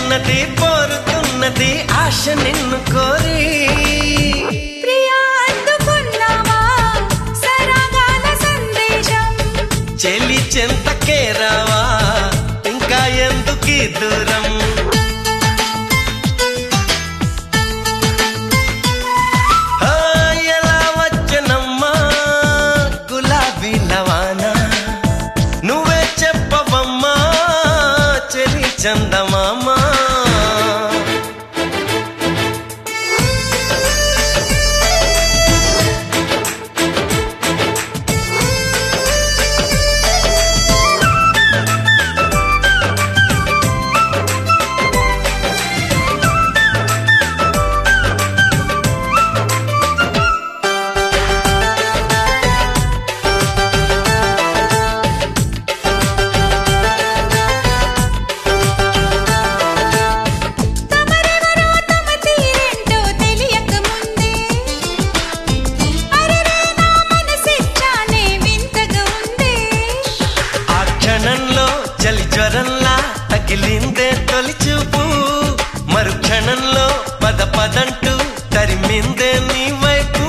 చెల్లిస్తున్నది పోరుతున్నది ఆశ నిన్ను కోరి ప్రియా అందుకున్నావా సరాగాల సందేశం చెలి చెంతకే రావా ఇంకా ఎందుకీ దూరం ఎలా వచ్చనమ్మా గులాబీ లవానా నువ్వే చెప్పవమ్మా చెలి చందమామా చలి జ్వరంలా తగిలిందే తొలి చూపు మరుక్షణంలో పద పదంటూ తరిమిందే నీ వైపు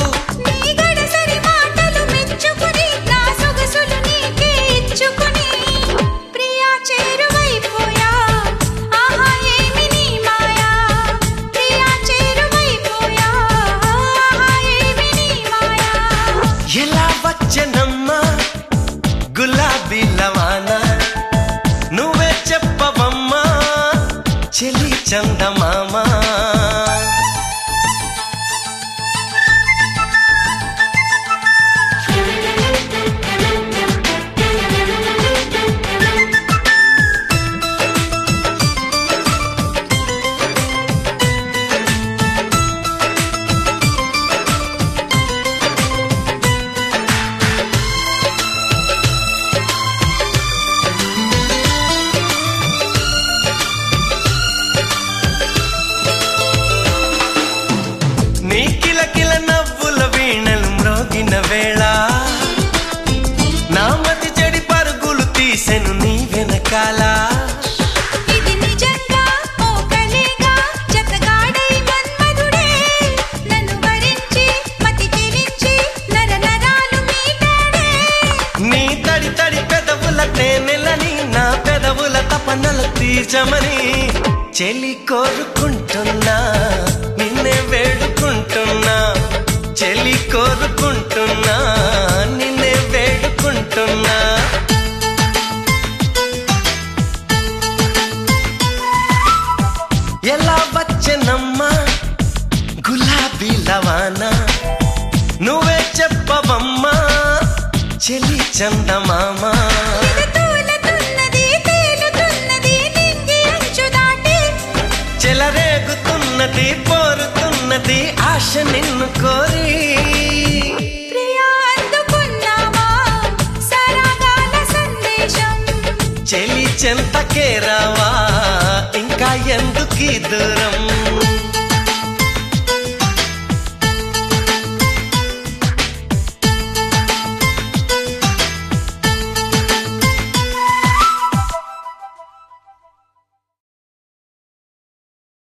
ప్రియా చేరువైపోయా ఆహా ఏమి నీ మాయా ప్రియా చేరువైపోయా ఆహా ఏమి నీ మాయా ఎలా వచ్చనమ్మా గులాబీ లవానా నువ్వే చెప్పవమ్మా చెలి చందమామా నీ కిలకిల నవ్వుల వీణలు మ్రోగిన వేళ నా మతి చెడి పరుగులు తీసెను నీ వెనకాల ఇది నిజంగా ఓ కలేగా జతగాడై మన్మధుడే నన్ను వరించి మతి చెరించి నర నరాలు మీటాడే నీ తడి తడి పెదవుల తేనెలని నా పెదవుల తపనలు తీర్చమని చెలి కోరుకుంటున్నా నిన్నే వేడుకుంటున్నా చెలి కోరుకుంటున్నా నిన్నే వేడుకుంటున్నా ఎలా వచ్చనమ్మా గులాబీ లవానా నువ్వే చెప్పవమ్మా చెలి చందమామా చెలరేగుతున్నది పోరుతున్నది ఆశ నిన్ను కోరి ప్రియా అందుకున్నావా సరాగాల సందేశం చెలి చెంతకే రావా ఇంకా ఎందుకీ దూరం